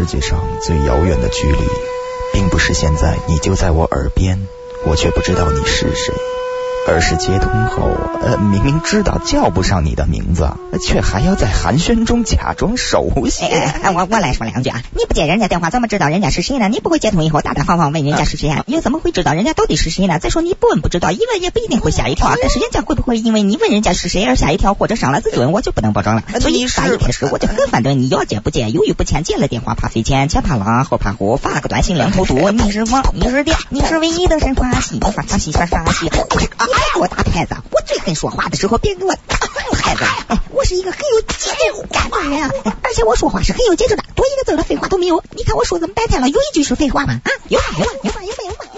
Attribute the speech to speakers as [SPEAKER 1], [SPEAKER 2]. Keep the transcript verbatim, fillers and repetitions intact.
[SPEAKER 1] 世界上最遥远的距离，并不是现在你就在我耳边，我却不知道你是谁，而是接通后，呃，明明知道叫不上你的名字，却还要在寒暄中假装熟悉。
[SPEAKER 2] 哎哎，我我来说两句啊，你不接人家电话，怎么知道人家是谁呢？你不会接通以后大大方方问人家是谁啊？你怎么会知道人家到底是谁呢？再说你不问不知道，一问也不一定会吓一跳，但是人家会不会因为你问人家是谁而吓一跳或者伤了自尊，我就不能保证了。所以打一开始我就很反对你要接不接，犹豫不前，接了电话怕费钱，前怕狼后怕虎，发个短信两头堵。你是王，你是爹，你是唯一的神话戏，发啥戏啥啥戏，你别给我打牌子。我最恨说话的时候别给我打牌子。哎，我是一个很有节奏感的人啊，而且我说话是很有节奏的，多一个字的废话都没有。你看我说这么半天了，有一句是废话吗？啊，有吗有吗有吗有吗有吗？